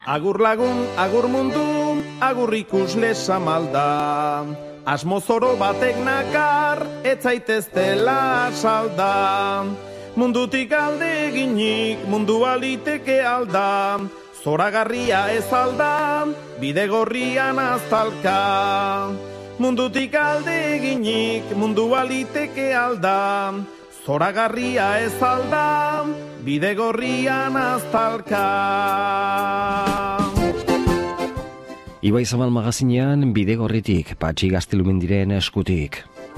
Agur lagun, agur mundu, agur ikusle samalda. Asmozoro batek nakar, etzaiteztela salda. Mundutik alde eginik, mundu aliteke alda. Zoragarria ez alda, bide gorrian aztalka. Mundutik alde eginik, mundu aliteke alda. Zoragarria ez alda, bide gorrian aztalka. Ibai Zabal magazinean bide gorritik, Patxi Gaztelumendiren eskutik.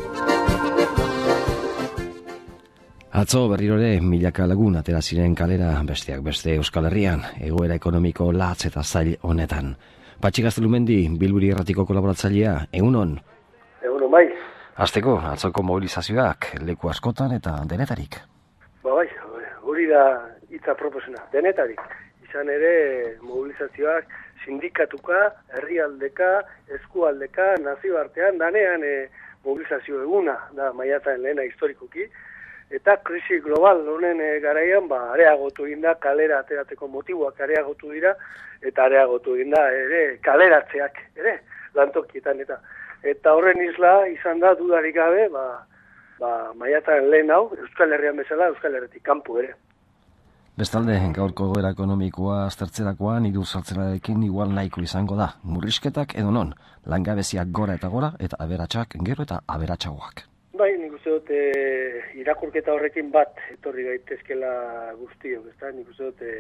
Atzo berrirore milaka lagun atera ziren kalera besteak beste Euskal Herrian, egoera ekonomiko latz eta zail honetan. Patxi Gaztelumendi, Bilburi Irratiko kolaboratzailea, egunon? Egunon bai. Hasteko, atzoko mobilizazioak leku askotan eta denetarik. Bai, hori da hitza proposena, denetarik. Izan ere mobilizazioak sindikatuka, herrialdeka, eskualdeka, nazioartean, danean mobilizazio eguna, da maiatzaren lehena historikoki, eta krisi global honen garaian areagotu egin da, kalera aterateko motiboak areagotu dira, eta areagotu egin da ere kaleratzeak, ere, lantokietan eta horren isla izan da dudarik gabe, maiatzaren lehen hau, Euskal Herrian bezala, Euskal Herritik kanpo ere. Bestalde, gaurko goera ekonomikoa aztertzerakoan hiru saltzerarekin igual nahiko izango da. Murrizketak edo non, langabeziak gora, eta aberatsak gero eta aberatsagoak. Bai, nik uste dut irakurketa horrekin bat etorri gaitezkela guztiok, ezta? Nik uste dut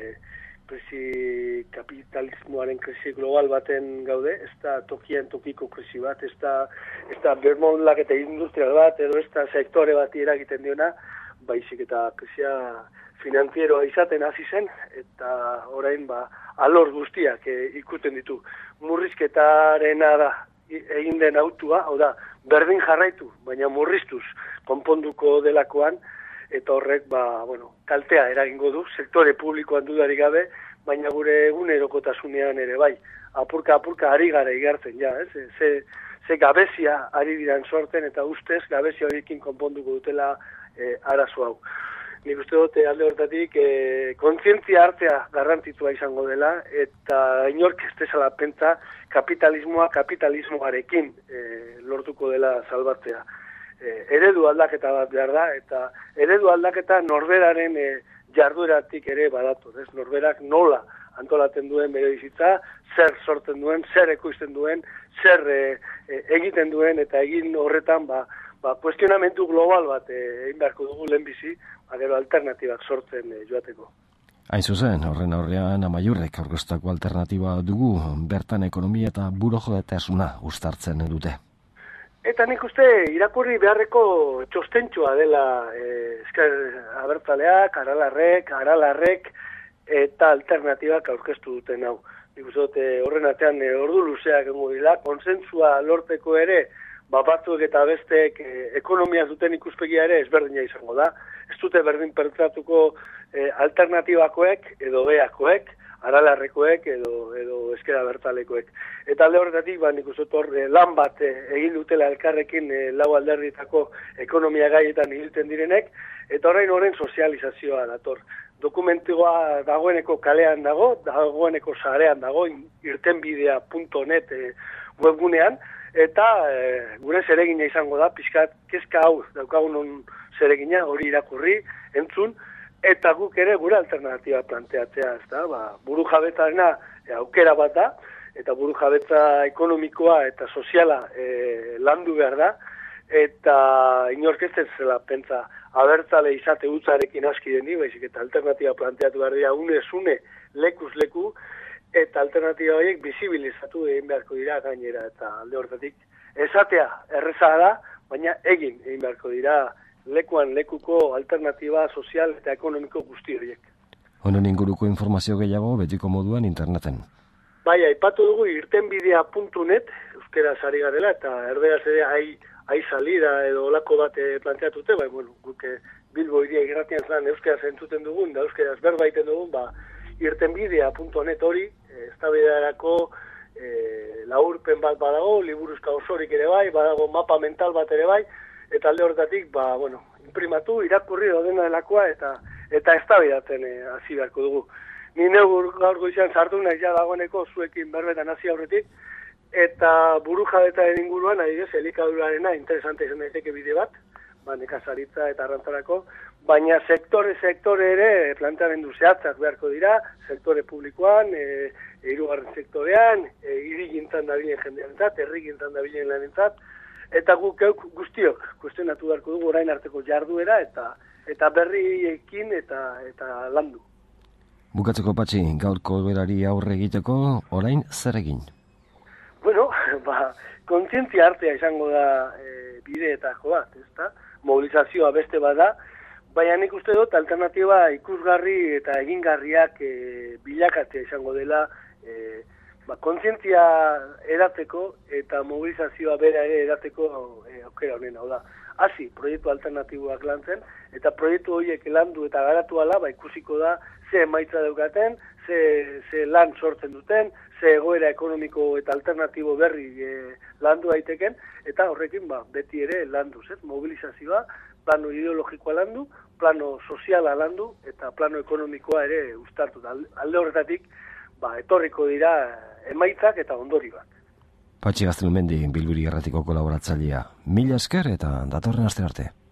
kapitalismoaren krisi global baten gaude, ez da tokian tokiko krisi bat, ez da bermolaketa industrial bat, edo ez da sektore bat eragiten diona, baizik eta krisia finanzieroa izaten hasi zen, eta orain alor guztiak ikusten ditu. Murrizketarena da egin den autua, hau da, berdin jarraitu, baina murriztuz konponduko delakoan, eta horrek, kaltea eragingo du, sektore publikoan dudarik gabe, baina gure egunerokotasunean ere bai. Apurka ari gara igartzen, ja, ez? Ze gabezia ari diran sorten, eta ustez gabezia horiekin konponduko dutela arazo hau. Nik uste dut alde hortatik kontzientzia hartzea garrantzitsua izango dela, eta inork ez dezala pentsa kapitalismoarekin lortuko dela salbatzea. Eredu aldaketa bat behar da, eta eredu aldaketa norberaren jardueratik ere badatu. Norberak nola antolatzen duen bere bizitza, zer sortzen duen, zer ekoizten duen, zer egiten duen, eta egin horretan kuestionamentu global bat egin beharko dugu lehenbizi, gero alternatibak sortzen joateko. Hain zuzen, horren aurrean Amaiurrek aurkeztutako alternatiba dugu, bertan ekonomia eta burujabetasuna uztartzen dute. Eta nik uste irakurri beharreko txostentxoa dela Ezker Abertzaleak, Aralarrek eta alternatibak aurkeztu duten hau. Nik uste horren atean ordu luzeak egongo dira, konsentsua lorteko ere, batzuk eta besteek ekonomia zuten ikuspegia ere ezberdina izango da. Ez dute berdin pentsatuko alternatibakoek edo beakoek, Aralarrekoek edo Ezker Abertzalekoek. Eta alde horretatik, nik uste lan bat egin dutela elkarrekin lau alderdietako ekonomia gaietan hilten direnek, eta horrein sozializazioa dator. Dokumentua dagoeneko kalean dagoeneko sarean dago, irtenbidea.net webgunean, eta gure zeregina izango da, pixkat kezka hau daukagun zeregina, hori irakurri, entzun, eta guk ere gure alternatiba planteatzea, ezta? Burujabetzarena aukera bat da, eta burujabetza ekonomikoa eta soziala landu behar da, eta inork ez zela pentsa abertzale izate hutsarekin aski deni, baizik eta alternatiba planteatu behar dira une lekuz leku, eta alternatiba horiek bizibilizatu egin beharko dira gainera, eta alde hortatik esatea erreza da, baina egin beharko dira lekuan lekuko alternatiba sozial eta ekonomiko guzti horiek. Honen inguruko informazio gehiago betiko moduan interneten. Bai, aipatu dugu irtenbidea.net, euskera sari garela, eta erderaz ere ai salida edo olako bat planteatute, guk Bilbo iria irratian zan euskera entzuten dugun, da euskera berbaiten dugun, irtenbidea.net hori, eztabaidarako laurpen bat badago, liburuzka osorik ere bai, badago mapa mental bat ere bai, eta alde horretatik, inprimatu, irakurri daudena delakoa, eta eztabaidatzen hasi beharko dugu. Ni neu gaur goizean sartu nahi ja dagoeneko zuekin berbetan hasi aurretik, eta burujabetaren inguruan, adibidez, elikadurarena interesante izan daiteke bide bat, nekazaritza eta arrantzarako, baina sektore ere planteamendu zehatzak beharko dira, sektore publikoan, hirugarren sektorean, hirigintzan dabilen jendearentzat, herrigintzan dabilen lanentzat, eta guk guztiok kuestionatu beharko dugu orain arteko jarduera eta berriekin eta landu. Bukatzeko Patxi, gaurko berari aurre egiteko, orain zer egin? Bueno, kontzientzia artea izango da bideetako bat, ezta? Mobilizazioa beste bada, baina nik uste dut alternatiba ikusgarri eta egingarriak bilakatzea izango dela kontzientzia edateko eta mobilizazioa bera ere edateko aukera honen, hau da. Hasi, proiektu alternatiboak lantzen, eta proiektu horiek landu eta garatu ala, ikusiko da ze emaitza daukaten, ze lan sortzen duten, ze egoera ekonomiko eta alternatibo berri landu daiteken, eta horrekin beti ere landuz, mobilizazioa, plano ideologikoa landu, plano soziala landu, eta plano ekonomikoa ere uztartu. Alde horretatik, etorriko dira emaitzak eta ondorioak. Patxi Gaztelumendi, Bilburi Irratiko kolaboratzailea. Mila esker eta datorren aste arte.